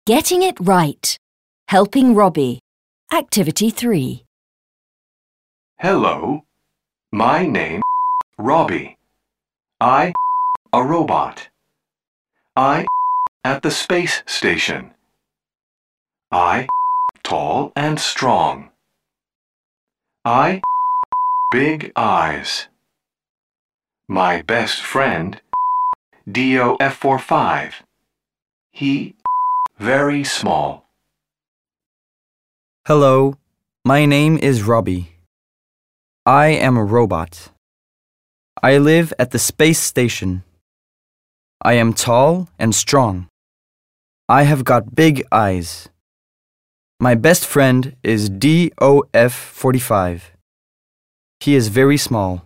Getting it right. Helping Robbie. Activity 3. Hello, my name Robbie. I a robot. I at the space station. I tall and strong. I big eyes. My best friend DOF45. He very small. Hello, my name is Robbie. I am a robot. I live at the space station. I am tall and strong. I have got big eyes. My best friend is DOF45. He is very small.